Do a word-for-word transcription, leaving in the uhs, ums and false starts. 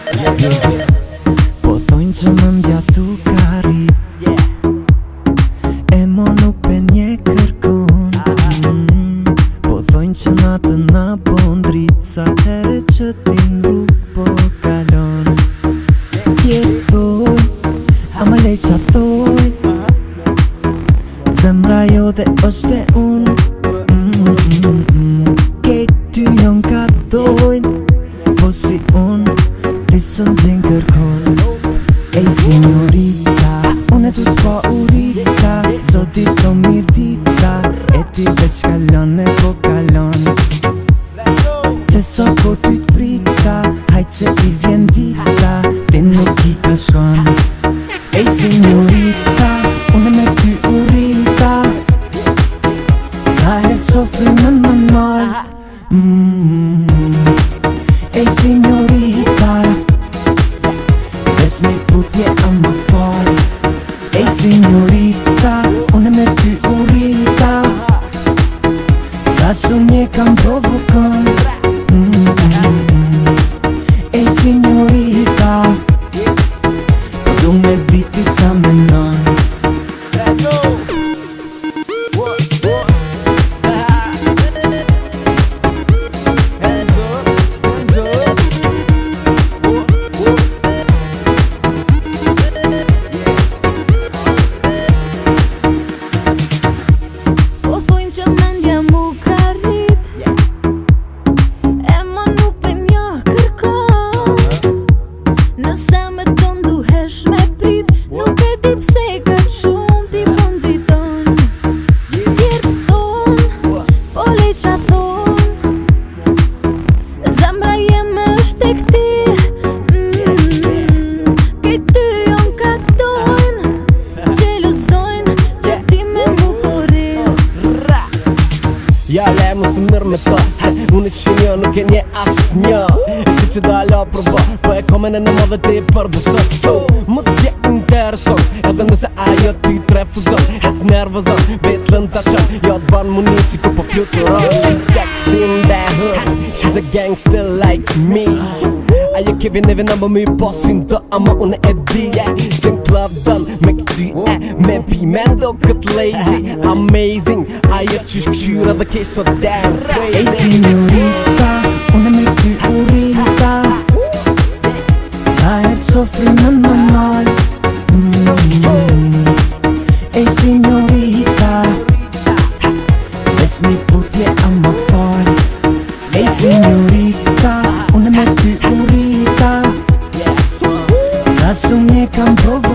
Po thojnë që më ndja tu ka rrit, e mo nuk pen një kërkon. Po thojnë që natën na po ndrit, sa here që ti n'rrug po kalon. Tjetoj, ama lej qa thoj, zemra jote është e unë. Kejt ty jon ka dojnë, po si unë ti sën gjenë kërkon. Ej signorita, unë e tu t'pa urita, zoti të mirë dita, e ti veç kalon e po kalon. Që so po ty t'prita, hajt se i vjen dita, ti nuk i ka shkon. Ej signorita, unë me ty urita, sa herë sofri më më nol. Ej signorita, ves një puthje a më fal. Ej signorita, unë me ty urita, sa shumë një kam provokon. Ej signorita, po du me diti qa menon. Ja le mu së mërë me ta, se unë i shenja nuk e nje as nja. Ti që da la përba, po e komene në madhe ti përbësa. So, mos t'je intereson, edhe nëse ajo ty trefuzon, het nervozon, betlën ta qën, jo t'ban mu nisi ku po fluturon. She's sexy in that hood, she's a gangster like me. Ajo kevi neve në më my posin të, ama unë e di Gjën club dën me këty e me pimendo kët lazy. Amazing, ajo qysh këshyra dhe kesh so damn crazy. Ej signorita, unë me ty urita, sa herë sofri më më nol. Ej signorita, ves një puthje a më fal. Ej signorita, unë me ty urita, sa shumë një kam provo